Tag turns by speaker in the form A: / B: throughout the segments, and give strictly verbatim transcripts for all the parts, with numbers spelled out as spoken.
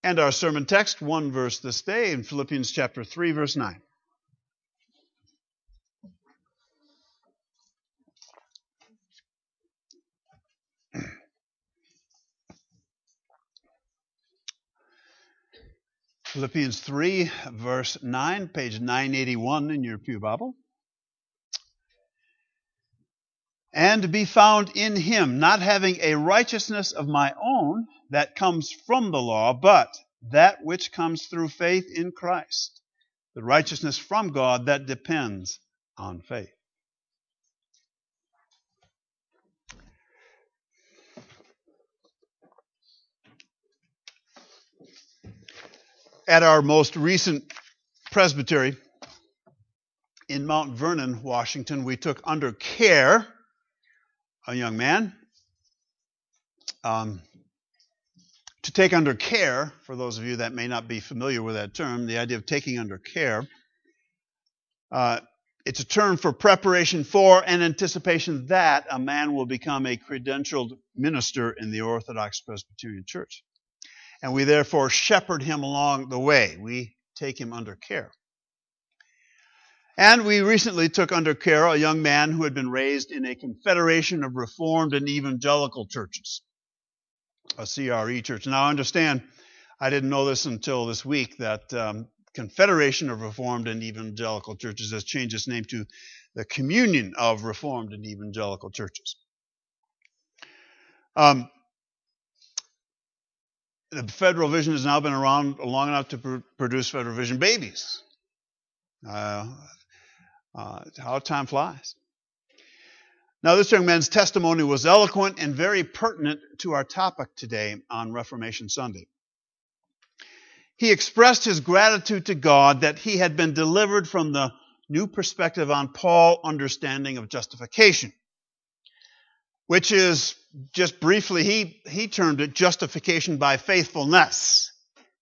A: And our sermon text, one verse this day, in Philippians chapter three, verse nine. Philippians three, verse nine, page nine eighty-one in your pew Bible. And be found in him, not having a righteousness of my own that comes from the law, but that which comes through faith in Christ, the righteousness from God that depends on faith. At our most recent presbytery in Mount Vernon, Washington, we took under care a young man. Um, to take under care, for those of you that may not be familiar with that term, the idea of taking under care, uh, it's a term for preparation for and anticipation that a man will become a credentialed minister in the Orthodox Presbyterian Church. And we therefore shepherd him along the way. We take him under care. And we recently took under care a young man who had been raised in a confederation of Reformed and Evangelical churches, a C R E church. Now, understand, I didn't know this until this week, that um, Confederation of Reformed and Evangelical Churches has changed its name to the Communion of Reformed and Evangelical Churches. Um, the Federal Vision has now been around long enough to pr- produce Federal Vision babies. Uh, uh, how time flies. Now, this young man's testimony was eloquent and very pertinent to our topic today on Reformation Sunday. He expressed his gratitude to God that he had been delivered from the new perspective on Paul's understanding of justification, which is, just briefly, he, he termed it justification by faithfulness,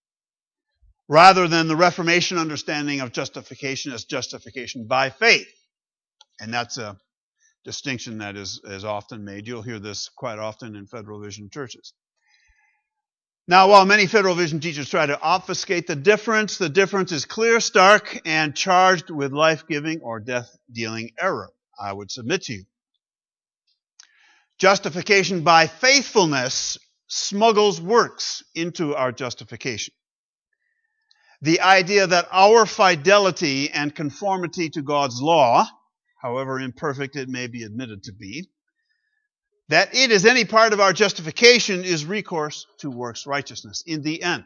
A: rather than the Reformation understanding of justification as justification by faith. And that's a distinction that is, is often made. You'll hear this quite often in Federal Vision churches. Now, while many Federal Vision teachers try to obfuscate the difference, the difference is clear, stark, and charged with life-giving or death-dealing error, I would submit to you. Justification by faithfulness smuggles works into our justification. The idea that our fidelity and conformity to God's law, however imperfect it may be admitted to be, that it is any part of our justification is recourse to works righteousness in the end.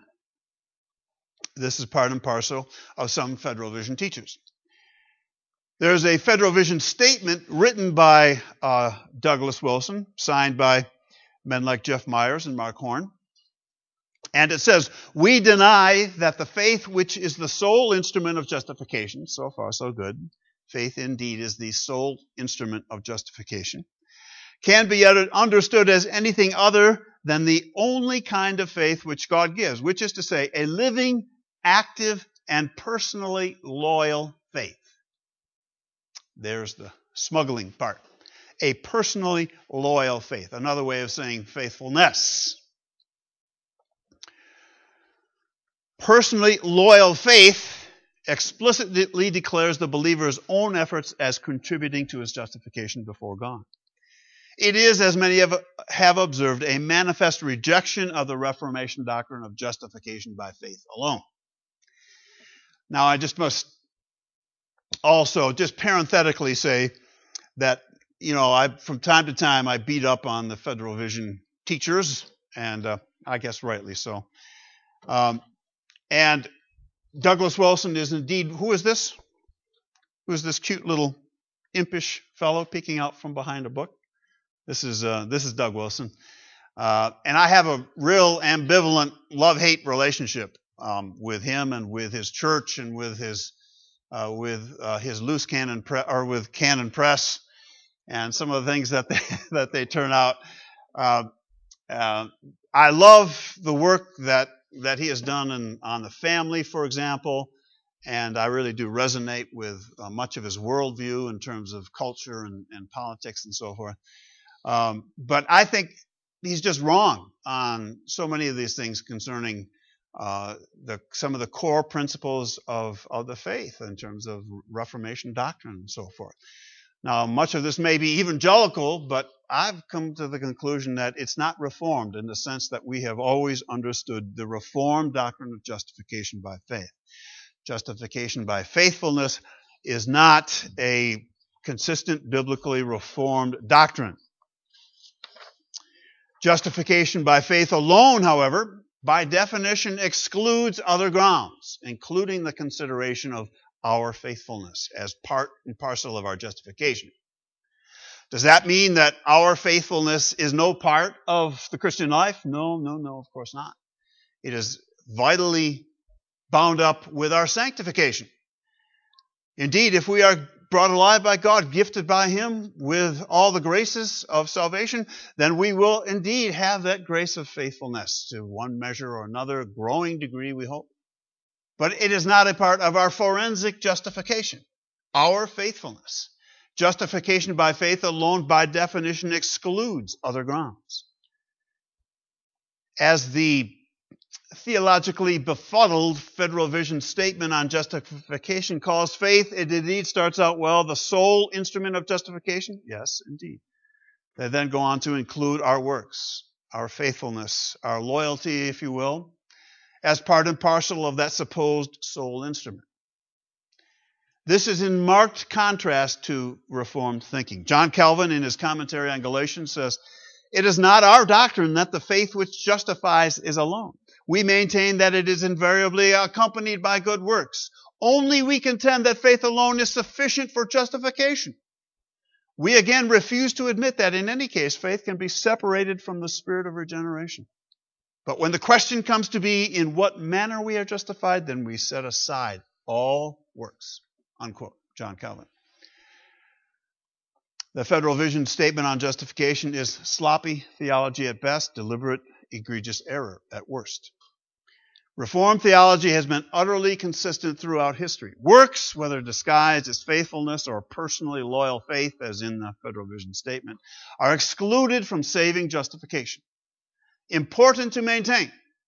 A: This is part and parcel of some Federal Vision teachers. There's a Federal Vision statement written by uh, Douglas Wilson, signed by men like Jeff Myers and Mark Horn. And it says, we deny that the faith which is the sole instrument of justification, so far so good, faith indeed is the sole instrument of justification, can be understood as anything other than the only kind of faith which God gives, which is to say, a living, active, and personally loyal faith. There's the smuggling part. A personally loyal faith. Another way of saying faithfulness. Personally loyal faith explicitly declares the believer's own efforts as contributing to his justification before God. It is, as many have, have observed, a manifest rejection of the Reformation doctrine of justification by faith alone. Now, I just must also just parenthetically say that, you know, I from time to time I beat up on the Federal Vision teachers, and uh, I guess rightly so. Um, and Douglas Wilson is indeed, who is this? Who is this cute little impish fellow peeking out from behind a book? This is uh, this is Doug Wilson, uh, and I have a real ambivalent love-hate relationship um, with him and with his church and with his uh, with uh, his loose cannon pre- or with Canon Press and some of the things that they that they turn out. Uh, uh, I love the work that that he has done in, on the family, for example, and I really do resonate with uh, much of his worldview in terms of culture and, and politics and so forth. Um, but I think he's just wrong on so many of these things concerning uh, the, some of the core principles of, of the faith in terms of Reformation doctrine and so forth. Now, much of this may be evangelical, but I've come to the conclusion that it's not Reformed in the sense that we have always understood the Reformed doctrine of justification by faith. Justification by faithfulness is not a consistent biblically Reformed doctrine. Justification by faith alone, however, by definition excludes other grounds, including the consideration of our faithfulness as part and parcel of our justification. Does that mean that our faithfulness is no part of the Christian life? No, no, no, of course not. It is vitally bound up with our sanctification. Indeed, if we are brought alive by God, gifted by Him with all the graces of salvation, then we will indeed have that grace of faithfulness to one measure or another, growing degree, we hope. But it is not a part of our forensic justification, our faithfulness. Justification by faith alone, by definition, excludes other grounds. As the theologically befuddled Federal Vision statement on justification calls faith, it indeed starts out well, the sole instrument of justification. Yes, indeed. They then go on to include our works, our faithfulness, our loyalty, if you will, as part and parcel of that supposed sole instrument. This is in marked contrast to Reformed thinking. John Calvin, in his commentary on Galatians, says, "It is not our doctrine that the faith which justifies is alone. We maintain that it is invariably accompanied by good works. Only we contend that faith alone is sufficient for justification. We again refuse to admit that in any case faith can be separated from the spirit of regeneration. But when the question comes to be in what manner we are justified, then we set aside all works." Unquote. John Calvin. The Federal Vision statement on justification is sloppy theology at best, deliberate, egregious error at worst. Reformed theology has been utterly consistent throughout history. Works, whether disguised as faithfulness or personally loyal faith, as in the Federal Vision statement, are excluded from saving justification. Important to maintain.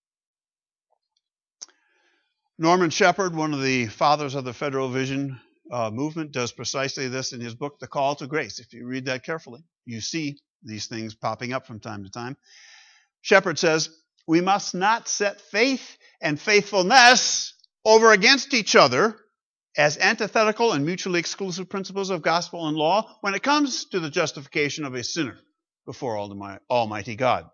A: Norman Shepherd, one of the fathers of the Federal Vision uh, movement, does precisely this in his book, The Call to Grace. If you read that carefully, you see these things popping up from time to time. Shepherd says, "We must not set faith and faithfulness over against each other as antithetical and mutually exclusive principles of gospel and law when it comes to the justification of a sinner before Almighty God."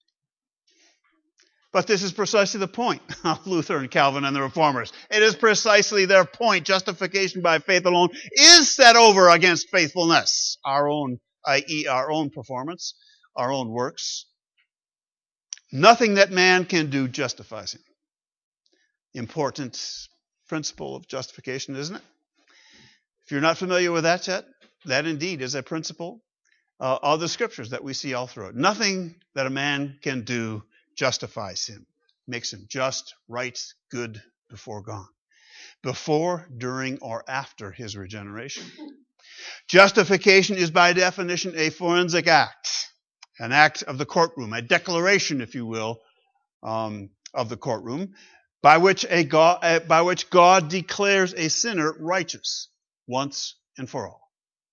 A: But this is precisely the point of Luther and Calvin and the Reformers. It is precisely their point. Justification by faith alone is set over against faithfulness, our own, that is our own performance, our own works. Nothing that man can do justifies him. Important principle of justification, isn't it? If you're not familiar with that yet, that indeed is a principle uh, of the Scriptures that we see all through it. Nothing that a man can do justifies him, makes him just, right, good before God, before, during, or after his regeneration. Justification is by definition a forensic act, an act of the courtroom, a declaration, if you will, um, of the courtroom, by which a God, uh, by which God declares a sinner righteous once and for all.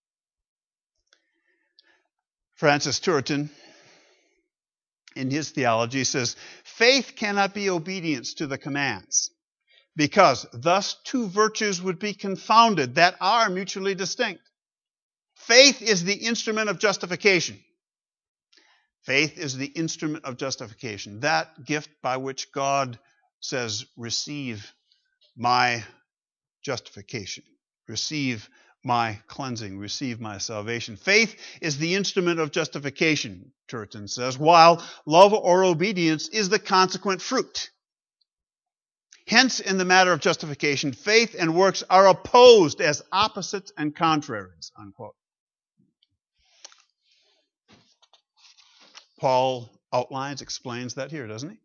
A: Francis Turretin, in his theology, says, "Faith cannot be obedience to the commands, because thus two virtues would be confounded that are mutually distinct. Faith is the instrument of justification. Faith is the instrument of justification, that gift by which God says, receive my justification, receive my cleansing, receive my salvation. Faith is the instrument of justification," Turretin says, "while love or obedience is the consequent fruit. Hence, in the matter of justification, faith and works are opposed as opposites and contraries." Unquote. Paul outlines, explains that here, doesn't he?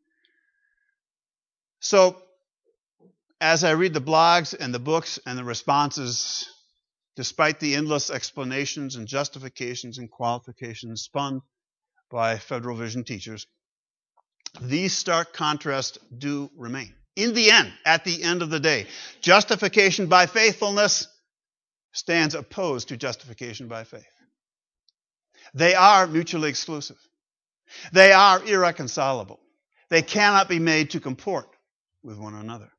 A: So, as I read the blogs and the books and the responses, despite the endless explanations and justifications and qualifications spun by Federal Vision teachers, These stark contrasts do remain. In the end, at the end of the day, justification by faithfulness stands opposed to justification by faith. They are mutually exclusive. They are irreconcilable. They cannot be made to comport with one another.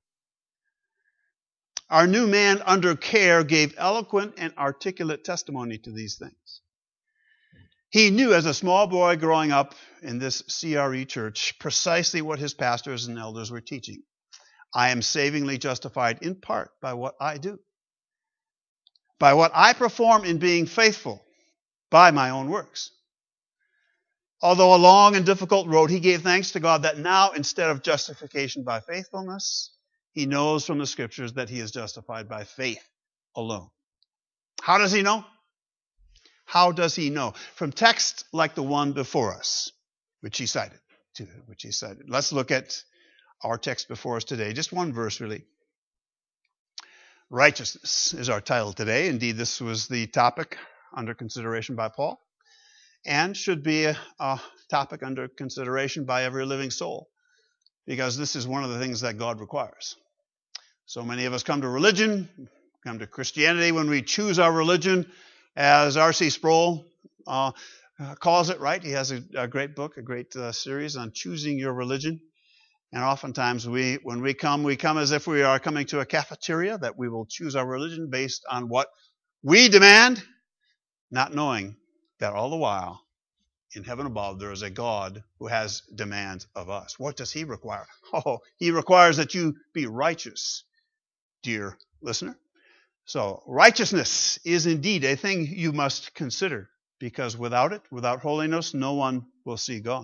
A: Our new man under care gave eloquent and articulate testimony to these things. He knew as a small boy growing up in this C R E church precisely what his pastors and elders were teaching. I am savingly justified in part by what I do, by what I perform in being faithful, by my own works. Although a long and difficult road, he gave thanks to God that now, instead of justification by faithfulness, he knows from the Scriptures that he is justified by faith alone. How does he know? How does he know? From texts like the one before us, which he cited. Which he cited. Let's look at our text before us today. Just one verse, really. Righteousness is our title today. Indeed, this was the topic under consideration by Paul, and should be a, a topic under consideration by every living soul, because this is one of the things that God requires. So many of us come to religion, come to Christianity when we choose our religion, as R C Sproul uh, calls it, right? He has a, a great book, a great uh, series on choosing your religion. And oftentimes we, when we come, we come as if we are coming to a cafeteria, that we will choose our religion based on what we demand, not knowing that all the while, in heaven above, there is a God who has demands of us. What does he require? Oh, he requires that you be righteous, dear listener. So righteousness is indeed a thing you must consider, because without it, without holiness, no one will see God.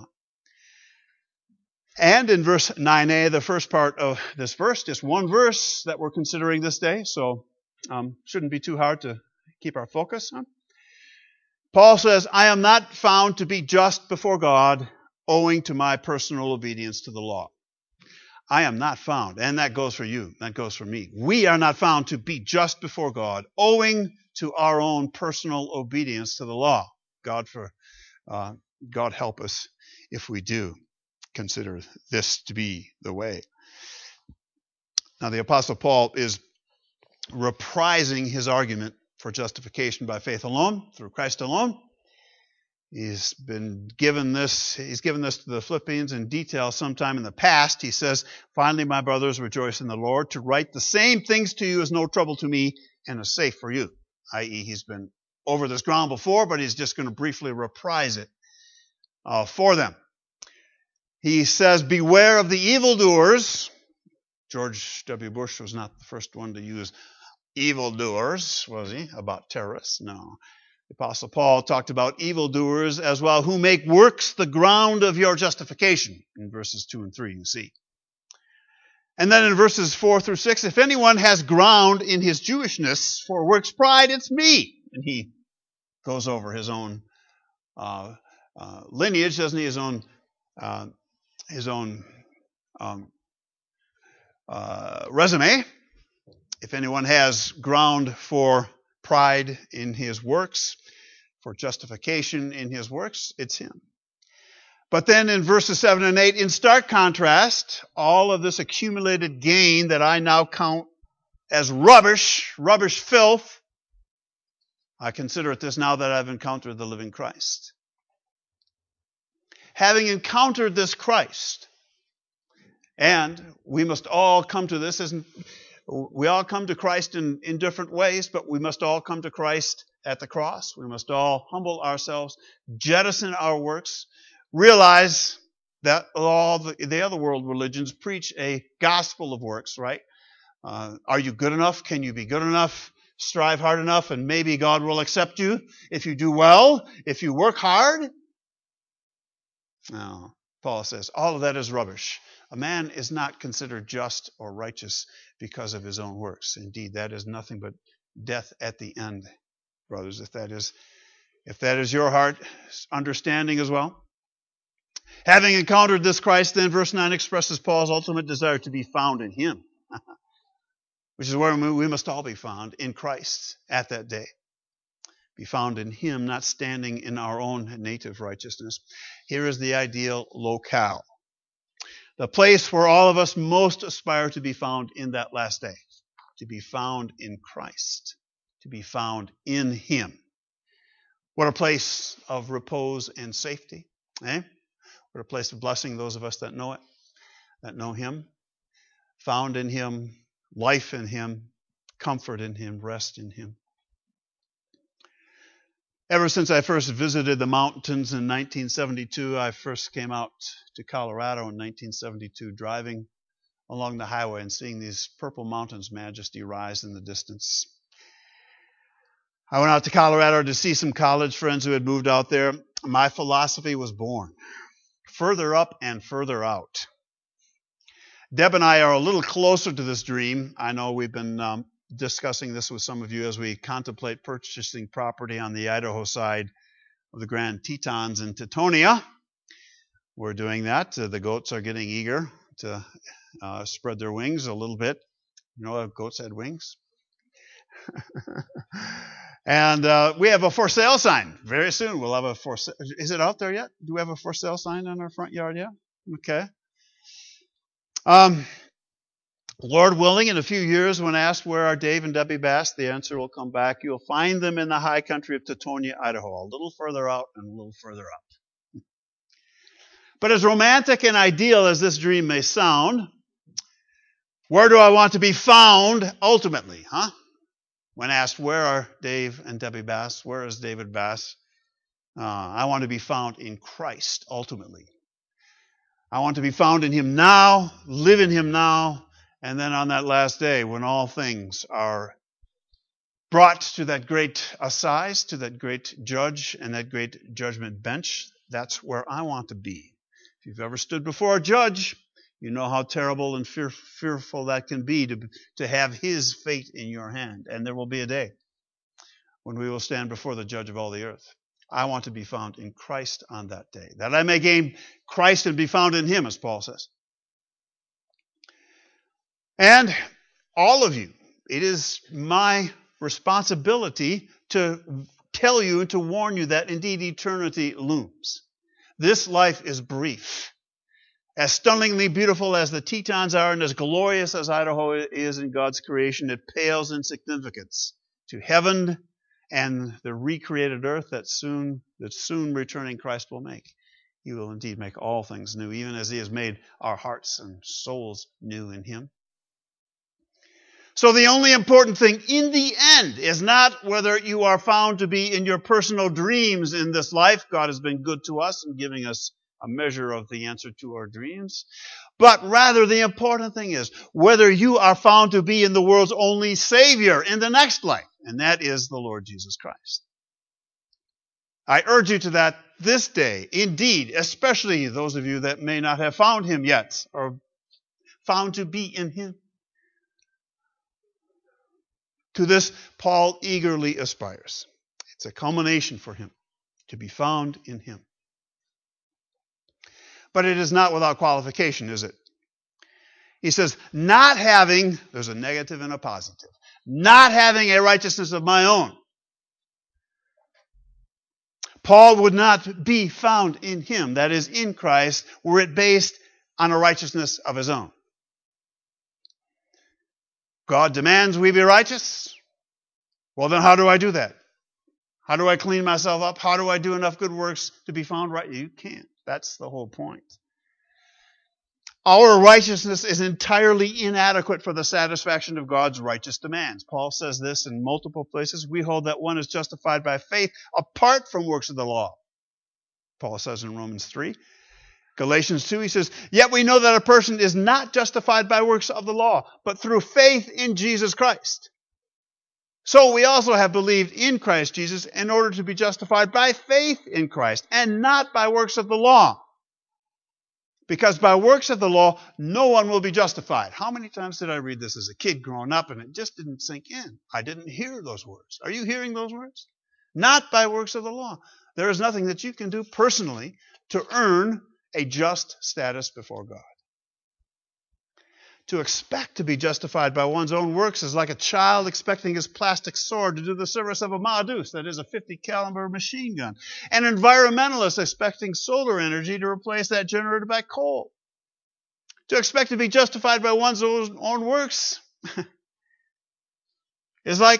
A: And in verse nine a, the first part of this verse, just one verse that we're considering this day, so um, shouldn't be too hard to keep our focus on. Paul says, I am not found to be just before God owing to my personal obedience to the law. I am not found, and that goes for you, that goes for me. We are not found to be just before God owing to our own personal obedience to the law. God for uh, God help us if we do consider this to be the way. Now the Apostle Paul is reprising his argument for justification by faith alone, through Christ alone. He's been given this, he's given this to the Philippians in detail sometime in the past. He says, finally, my brothers, rejoice in the Lord. To write the same things to you is no trouble to me and is safe for you. that is, he's been over this ground before, but he's just going to briefly reprise it uh, for them. He says, beware of the evildoers. George W. Bush was not the first one to use evildoers, was he? About terrorists? No. The Apostle Paul talked about evildoers as well, who make works the ground of your justification, in verses two and three, you see. And then in verses four through six, if anyone has ground in his Jewishness for works pride, it's me. And he goes over his own uh, uh, lineage, doesn't he? His own, uh, his own um, uh, resume. If anyone has ground for pride in his works, for justification in his works, it's him. But then in verses seven and eight, in stark contrast, all of this accumulated gain that I now count as rubbish, rubbish filth, I consider it this now that I've encountered the living Christ. Having encountered this Christ, and we must all come to this, isn't we all come to Christ in, in different ways, but we must all come to Christ at the cross. We must all humble ourselves, jettison our works, realize that all the, the other world religions preach a gospel of works, right? Uh, are you good enough? Can you be good enough? Strive hard enough, and maybe God will accept you if you do well, if you work hard. No, Paul says, all of that is rubbish. A man is not considered just or righteous because of his own works. Indeed, that is nothing but death at the end, brothers, if that is if that is your heart understanding as well. Having encountered this Christ, then verse nine expresses Paul's ultimate desire to be found in him, which is where we must all be found, in Christ at that day. Be found in him, not standing in our own native righteousness. Here is the ideal locale. The place where all of us most aspire to be found in that last day. To be found in Christ. To be found in Him. What a place of repose and safety. Eh? What a place of blessing, those of us that know it, that know Him. Found in Him, life in Him, comfort in Him, rest in Him. Ever since I first visited the mountains in nineteen seventy-two, I first came out to Colorado in nineteen seventy-two, driving along the highway and seeing these purple mountains' majesty rise in the distance. I went out to Colorado to see some college friends who had moved out there. My philosophy was born. Further up and further out. Deb and I are a little closer to this dream. I know we've been um, discussing this with some of you as we contemplate purchasing property on the Idaho side of the Grand Tetons in Teutonia. We're doing that. Uh, the goats are getting eager to uh, spread their wings a little bit. You know, goats had wings. And uh, we have a for sale sign. Very soon we'll have a for sale. Is it out there yet? Do we have a for sale sign on our front yard yet? Okay. Um, Lord willing, in a few years, when asked where are Dave and Debbie Bass, the answer will come back. You'll find them in the high country of Teutonia, Idaho, a little further out and a little further up. But as romantic and ideal as this dream may sound, where do I want to be found ultimately, huh? When asked, where are Dave and Debbie Bass? Where is David Bass? Uh, I want to be found in Christ, ultimately. I want to be found in Him now, live in Him now, and then on that last day, when all things are brought to that great assize, to that great judge and that great judgment bench, that's where I want to be. If you've ever stood before a judge, you know how terrible and fear, fearful that can be to, to have His fate in your hand. And there will be a day when we will stand before the judge of all the earth. I want to be found in Christ on that day, that I may gain Christ and be found in Him, as Paul says. And all of you, it is my responsibility to tell you and to warn you that indeed eternity looms. This life is brief. As stunningly beautiful as the Tetons are and as glorious as Idaho is in God's creation, it pales in significance to heaven and the recreated earth that soon, that soon returning Christ will make. He will indeed make all things new, even as He has made our hearts and souls new in Him. So the only important thing in the end is not whether you are found to be in your personal dreams in this life. God has been good to us in giving us a measure of the answer to our dreams. But rather the important thing is whether you are found to be in the world's only Savior in the next life, and that is the Lord Jesus Christ. I urge you to that this day, indeed, especially those of you that may not have found Him yet, or found to be in Him. To this, Paul eagerly aspires. It's a culmination for him to be found in Him. But it is not without qualification, is it? He says, not having, there's a negative and a positive, not having a righteousness of my own. Paul would not be found in Him, that is, in Christ, were it based on a righteousness of His own. God demands we be righteous. Well, then how do I do that? How do I clean myself up? How do I do enough good works to be found right? You can't. That's the whole point. Our righteousness is entirely inadequate for the satisfaction of God's righteous demands. Paul says this in multiple places. We hold that one is justified by faith apart from works of the law. Paul says in Romans three. Galatians two, he says, yet we know that a person is not justified by works of the law, but through faith in Jesus Christ. So we also have believed in Christ Jesus in order to be justified by faith in Christ and not by works of the law. Because by works of the law, no one will be justified. How many times did I read this as a kid growing up and it just didn't sink in? I didn't hear those words. Are you hearing those words? Not by works of the law. There is nothing that you can do personally to earn a just status before God. To expect to be justified by one's own works is like a child expecting his plastic sword to do the service of a Madus, that is a fifty caliber machine gun. An environmentalist expecting solar energy to replace that generated by coal. To expect to be justified by one's own works is like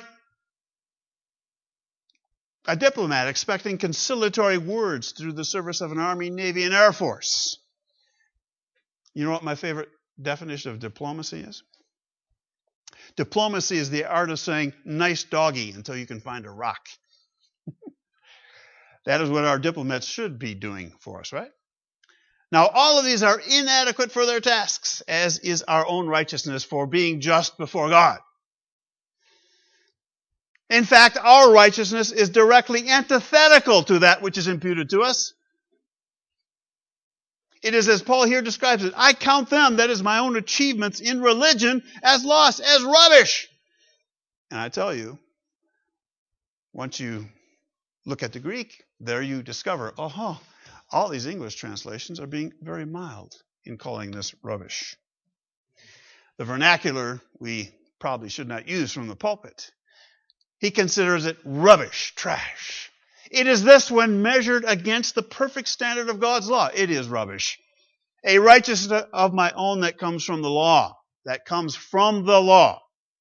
A: a diplomat expecting conciliatory words through the service of an Army, Navy, and Air Force. You know what my favorite definition of diplomacy is? Diplomacy is the art of saying, nice doggy, until you can find a rock. That is what our diplomats should be doing for us, right? Now, all of these are inadequate for their tasks, as is our own righteousness for being just before God. In fact, our righteousness is directly antithetical to that which is imputed to us. It is as Paul here describes it, I count them, that is my own achievements in religion, as loss, as rubbish. And I tell you, once you look at the Greek, there you discover, oh, all these English translations are being very mild in calling this rubbish. The vernacular we probably should not use from the pulpit. He considers it rubbish, trash. It is this when measured against the perfect standard of God's law. It is rubbish. A righteousness of my own that comes from the law. That comes from the law.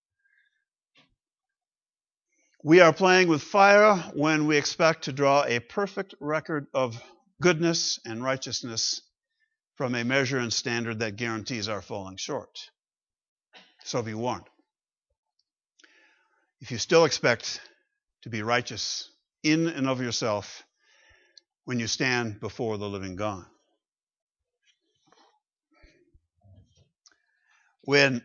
A: We are playing with fire when we expect to draw a perfect record of goodness and righteousness from a measure and standard that guarantees our falling short. So be warned. If you still expect to be righteous in and of yourself when you stand before the living God. When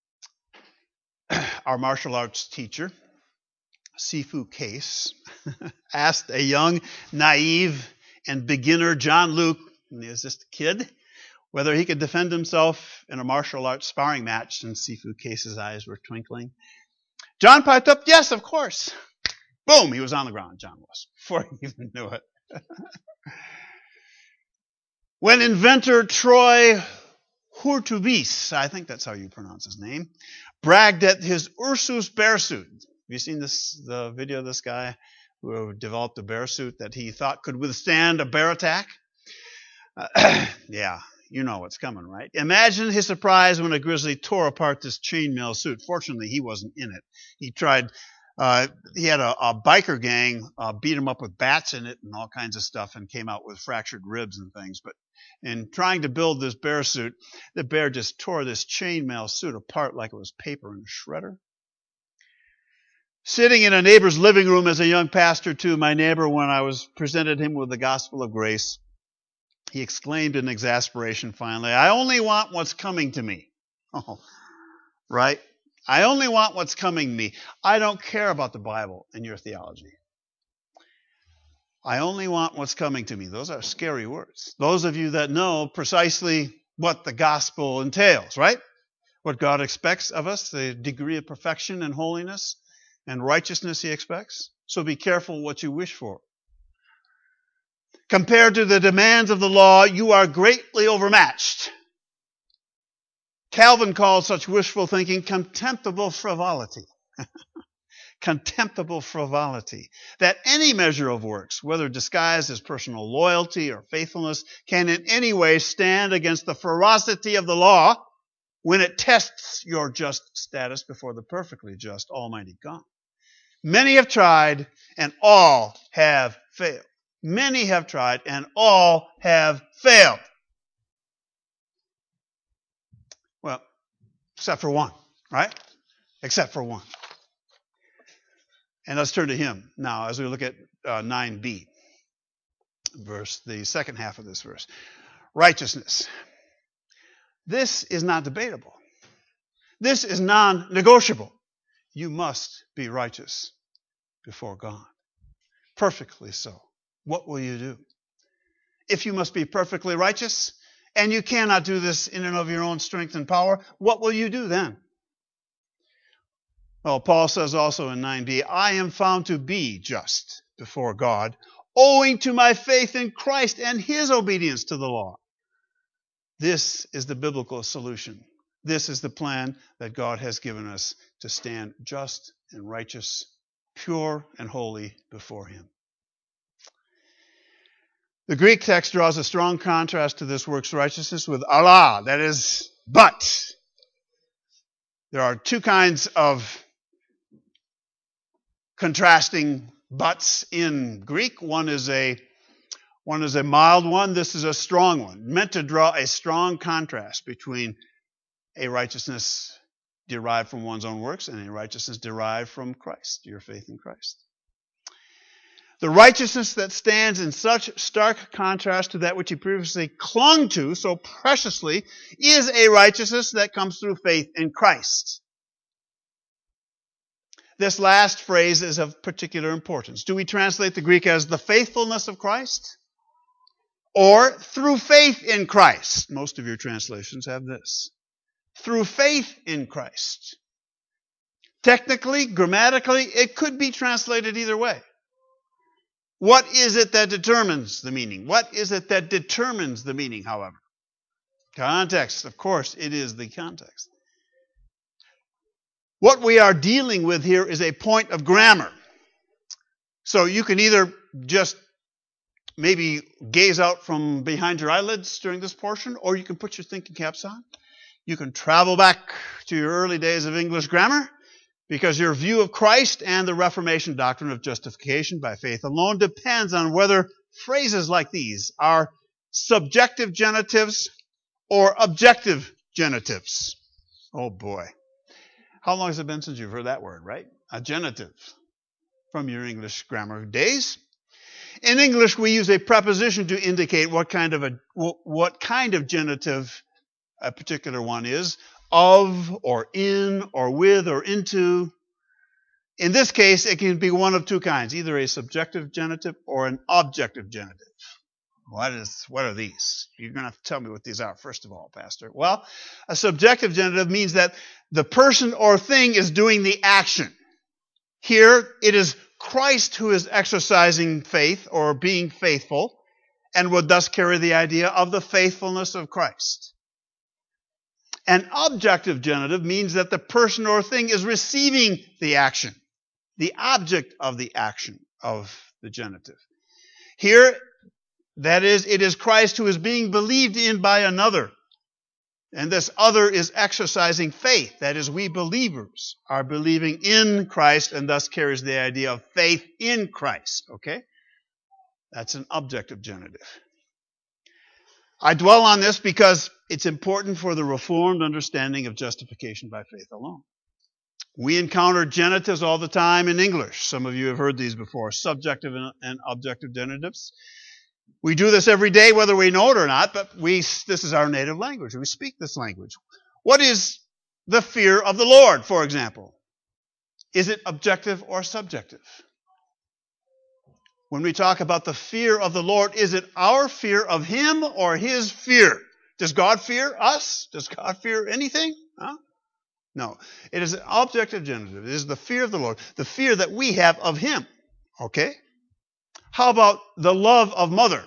A: our martial arts teacher, Sifu Case, asked a young, naive, and beginner John Luke, and he was just a kid, whether he could defend himself in a martial arts sparring match, and Sifu Case's eyes were twinkling. John piped up, yes, of course. Boom, he was on the ground, John was, before he even knew it. When inventor Troy Hurtubise, I think that's how you pronounce his name, bragged at his Ursus bear suit. Have you seen this, the video of this guy who developed a bear suit that he thought could withstand a bear attack? Uh, yeah, you know what's coming, right? Imagine his surprise when a grizzly tore apart this chainmail suit. Fortunately, he wasn't in it. He tried, uh, he had a, a biker gang uh, beat him up with bats in it and all kinds of stuff and came out with fractured ribs and things. But in trying to build this bear suit, the bear just tore this chainmail suit apart like it was paper in a shredder. Sitting in a neighbor's living room as a young pastor to my neighbor when I was presented him with the gospel of grace, he exclaimed in exasperation finally, I only want what's coming to me. Oh, right? I only want what's coming to me. I don't care about the Bible and your theology. I only want what's coming to me. Those are scary words. Those of you that know precisely what the gospel entails, right? What God expects of us, the degree of perfection and holiness and righteousness he expects. So be careful what you wish for. Compared to the demands of the law, you are greatly overmatched. Calvin called such wishful thinking contemptible frivolity. Contemptible frivolity. That any measure of works, whether disguised as personal loyalty or faithfulness, can in any way stand against the ferocity of the law when it tests your just status before the perfectly just Almighty God. Many have tried and all have failed. Many have tried and all have failed. Well, except for one, right? Except for one. And let's turn to him now as we look at uh, nine b, verse, the second half of this verse. Righteousness. This is not debatable. This is non-negotiable. You must be righteous before God. Perfectly so. What will you do? If you must be perfectly righteous, and you cannot do this in and of your own strength and power, what will you do then? Well, Paul says also in nine b, I am found to be just before God, owing to my faith in Christ and his obedience to the law. This is the biblical solution. This is the plan that God has given us to stand just and righteous, pure and holy before him. The Greek text draws a strong contrast to this works righteousness with Allah, that is, But there are two kinds of contrasting buts in Greek. One is a one is a mild one. This is a strong one, meant to draw a strong contrast between a righteousness derived from one's own works and a righteousness derived from Christ, your faith in Christ. The righteousness that stands in such stark contrast to that which he previously clung to so preciously is a righteousness that comes through faith in Christ. This last phrase is of particular importance. Do we translate the Greek as the faithfulness of Christ? Or through faith in Christ? Most of your translations have this. Through faith in Christ. Technically, grammatically, it could be translated either way. What is it that determines the meaning? What is it that determines the meaning, however? Context, of course, it is the context. What we are dealing with here is a point of grammar. So you can either just maybe gaze out from behind your eyelids during this portion, or you can put your thinking caps on. You can travel back to your early days of English grammar, because your view of Christ and the Reformation doctrine of justification by faith alone depends on whether phrases like these are subjective genitives or objective genitives. Oh boy. How long has it been since you've heard that word, right? A genitive from your English grammar days. In English, we use a preposition to indicate what kind of a what kind of genitive a particular one is. Of, or in, or with, or into. In this case, it can be one of two kinds, either a subjective genitive or an objective genitive. What is? What are these? You're going to have to tell me what these are, first of all, Pastor. Well, a subjective genitive means that the person or thing is doing the action. Here, it is Christ who is exercising faith or being faithful, and would thus carry the idea of the faithfulness of Christ. An objective genitive means that the person or thing is receiving the action, the object of the action of the genitive. Here, that is, it is Christ who is being believed in by another. And this other is exercising faith. That is, we believers are believing in Christ and thus carries the idea of faith in Christ. Okay? That's an objective genitive. I dwell on this because it's important for the Reformed understanding of justification by faith alone. We encounter genitives all the time in English. Some of you have heard these before, subjective and objective genitives. We do this every day whether we know it or not, but we this is our native language. We speak this language. What is the fear of the Lord, for example? Is it objective or subjective? When we talk about the fear of the Lord, is it our fear of Him or His fear? Does God fear us? Does God fear anything? Huh? No. It is an objective genitive. It is the fear of the Lord, the fear that we have of Him. Okay? How about the love of mother?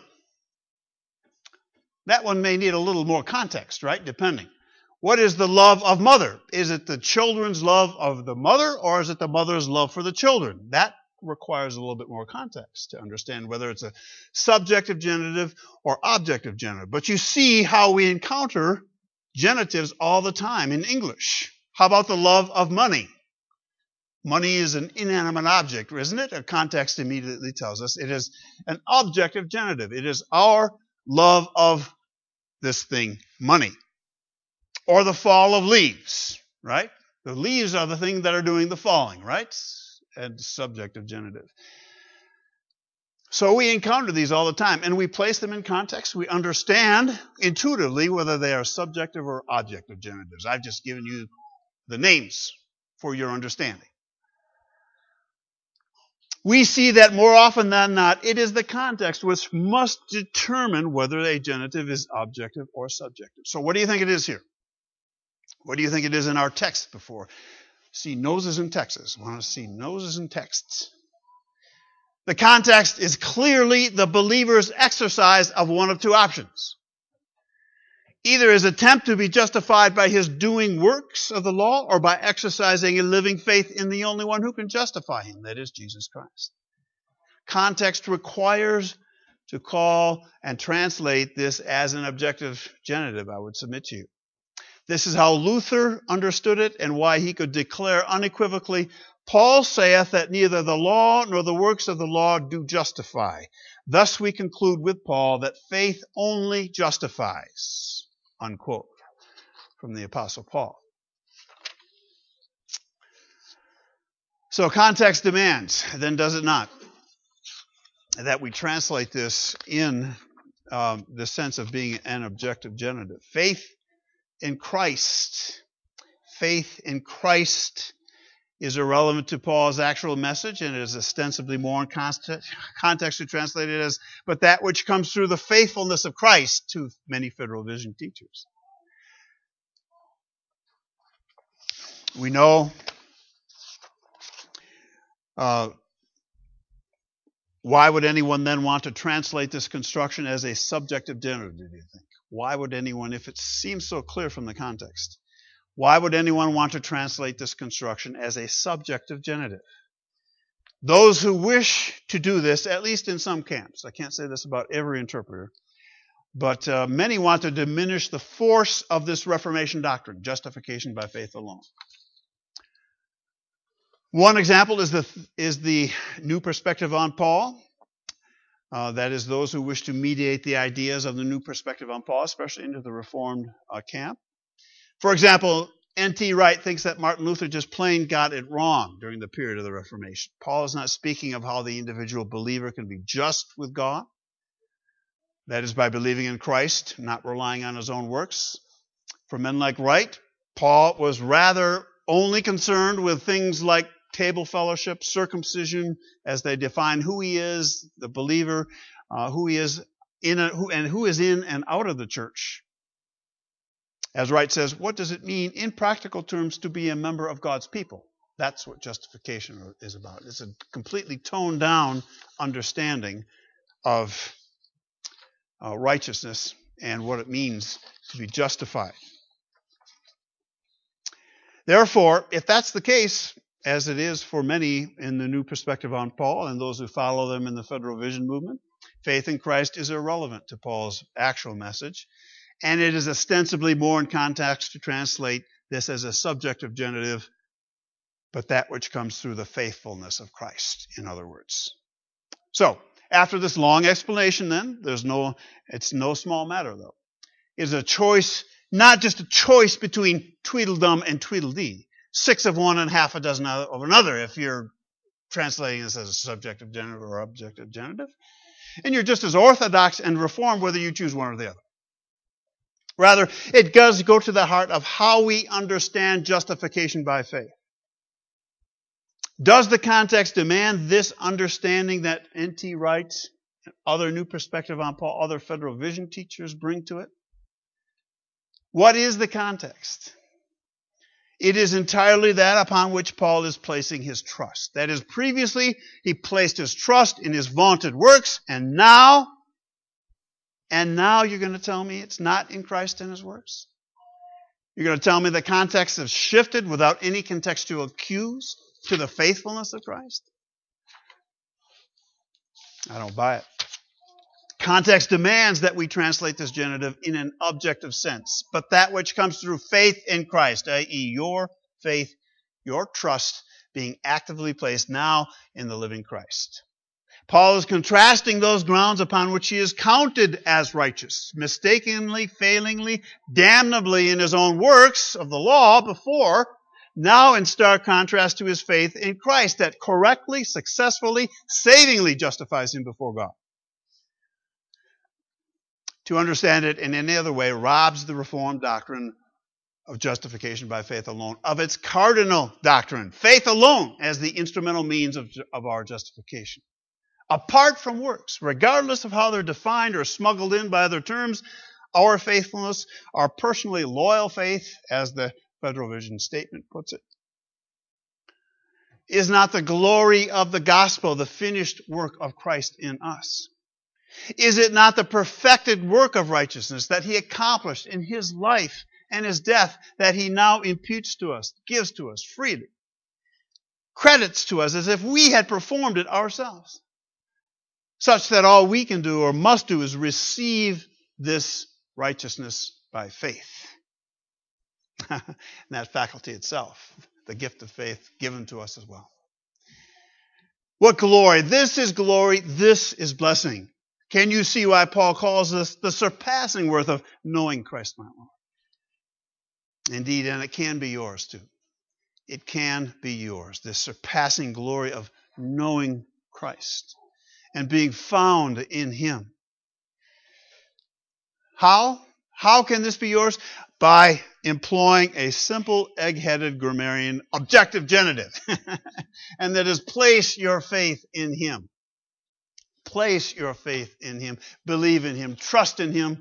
A: That one may need a little more context, right? Depending. What is the love of mother? Is it the children's love of the mother, or is it the mother's love for the children? That requires a little bit more context to understand whether it's a subjective genitive or objective genitive. But you see how we encounter genitives all the time in English. How about the love of money? Money is an inanimate object, isn't it? A context immediately tells us it is an objective genitive. It is our love of this thing, money. Or the fall of leaves, right? The leaves are the thing that are doing the falling, right? And subjective genitive. So we encounter these all the time, and we place them in context. We understand intuitively whether they are subjective or objective genitives. I've just given you the names for your understanding. We see that more often than not, it is the context which must determine whether a genitive is objective or subjective. So what do you think it is here? What do you think it is in our text before? See noses in Texas. Want to see noses in texts. The context is clearly the believer's exercise of one of two options. Either his attempt to be justified by his doing works of the law, or by exercising a living faith in the only one who can justify him, that is Jesus Christ. Context requires to call and translate this as an objective genitive, I would submit to you. This is how Luther understood it and why he could declare unequivocally, Paul saith that neither the law nor the works of the law do justify. Thus we conclude with Paul that faith only justifies. Unquote. From the Apostle Paul. So context demands, then does it not, that we translate this in um, the sense of being an objective genitive. Faith in Christ. Faith in Christ is irrelevant to Paul's actual message and is ostensibly more in context to translate it as, but that which comes through the faithfulness of Christ to many Federal Vision teachers. We know uh, why would anyone then want to translate this construction as a subjective genitive, do you think? Why would anyone, if it seems so clear from the context, why would anyone want to translate this construction as a subjective genitive? Those who wish to do this, at least in some camps, I can't say this about every interpreter, but uh, many want to diminish the force of this Reformation doctrine, justification by faith alone. One example is the, is the new perspective on Paul. Uh, that is, those who wish to mediate the ideas of the new perspective on Paul, especially into the Reformed uh, camp. For example, N T Wright thinks that Martin Luther just plain got it wrong during the period of the Reformation. Paul is not speaking of how the individual believer can be just with God. That is by believing in Christ, not relying on his own works. For men like Wright, Paul was rather only concerned with things like table fellowship, circumcision, as they define who he is, the believer, uh, who he is in a, who, and who is in and out of the church. As Wright says, what does it mean in practical terms to be a member of God's people? That's what justification is about. It's a completely toned down understanding of uh, righteousness and what it means to be justified. Therefore, if that's the case, as it is for many in the new perspective on Paul and those who follow them in the Federal Vision movement, faith in Christ is irrelevant to Paul's actual message, and it is ostensibly more in context to translate this as a subjective genitive, but that which comes through the faithfulness of Christ, in other words. So, after this long explanation then, there's no, it's no small matter though. It's a choice, not just a choice between Tweedledum and Tweedledee. Six of one and half a dozen of another if you're translating this as a subjective genitive or objective genitive. And you're just as orthodox and reformed whether you choose one or the other. Rather, it does go to the heart of how we understand justification by faith. Does the context demand this understanding that N T Wright, other new perspective on Paul, other Federal Vision teachers bring to it? What is the context? It is entirely that upon which Paul is placing his trust. That is, previously he placed his trust in his vaunted works, and now, and now you're going to tell me it's not in Christ and his works? You're going to tell me the context has shifted without any contextual cues to the faithfulness of Christ? I don't buy it. Context demands that we translate this genitive in an objective sense, but that which comes through faith in Christ, that is your faith, your trust being actively placed now in the living Christ. Paul is contrasting those grounds upon which he is counted as righteous, mistakenly, failingly, damnably in his own works of the law before, now in stark contrast to his faith in Christ that correctly, successfully, savingly justifies him before God. To understand it in any other way robs the Reformed doctrine of justification by faith alone of its cardinal doctrine, faith alone as the instrumental means of, of our justification. Apart from works, regardless of how they're defined or smuggled in by other terms, our faithfulness, our personally loyal faith, as the Federal Vision statement puts it, is not the glory of the gospel, the finished work of Christ in us. Is it not the perfected work of righteousness that he accomplished in his life and his death that he now imputes to us, gives to us freely, credits to us as if we had performed it ourselves, such that all we can do or must do is receive this righteousness by faith? and that faculty itself, the gift of faith given to us as well. What glory! This is glory. This is blessing. Can you see why Paul calls this the surpassing worth of knowing Christ my Lord? Indeed, and it can be yours too. It can be yours, this surpassing glory of knowing Christ and being found in Him. How? How can this be yours? By employing a simple egg-headed grammarian objective genitive. And that is, place your faith in Him. Place your faith in Him. Believe in Him. Trust in Him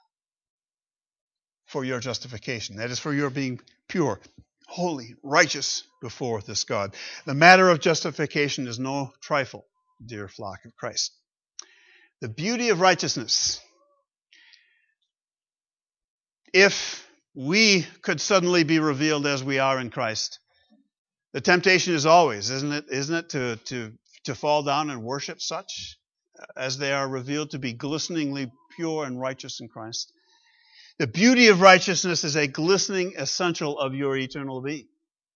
A: for your justification. That is, for your being pure, holy, righteous before this God. The matter of justification is no trifle, dear flock of Christ. The beauty of righteousness. If we could suddenly be revealed as we are in Christ, the temptation is always, isn't it, isn't it, to, to, to fall down and worship such as they are revealed to be glisteningly pure and righteous in Christ. The beauty of righteousness is a glistening essential of your eternal being.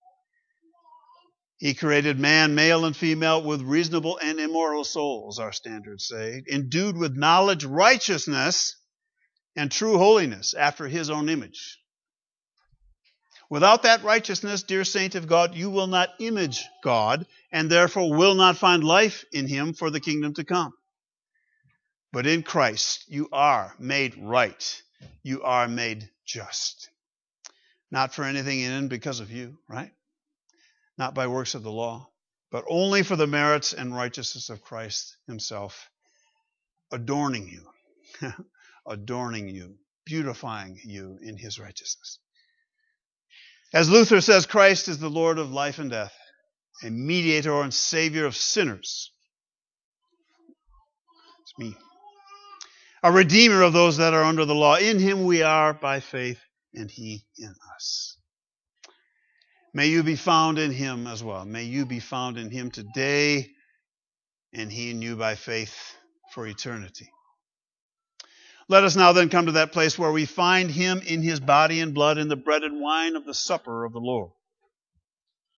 A: He created man, male and female, with reasonable and immortal souls, our standards say, endued with knowledge, righteousness, and true holiness after His own image. Without that righteousness, dear saint of God, you will not image God, and therefore will not find life in Him for the kingdom to come. But in Christ, you are made right. You are made just. Not for anything in and because of you, right? Not by works of the law, but only for the merits and righteousness of Christ Himself, adorning you, adorning you, beautifying you in His righteousness. As Luther says, Christ is the Lord of life and death, a mediator and savior of sinners. It's me. A redeemer of those that are under the law. In Him we are by faith, and He in us. May you be found in Him as well. May you be found in Him today, and He in you by faith for eternity. Let us now then come to that place where we find Him in His body and blood in the bread and wine of the supper of the Lord.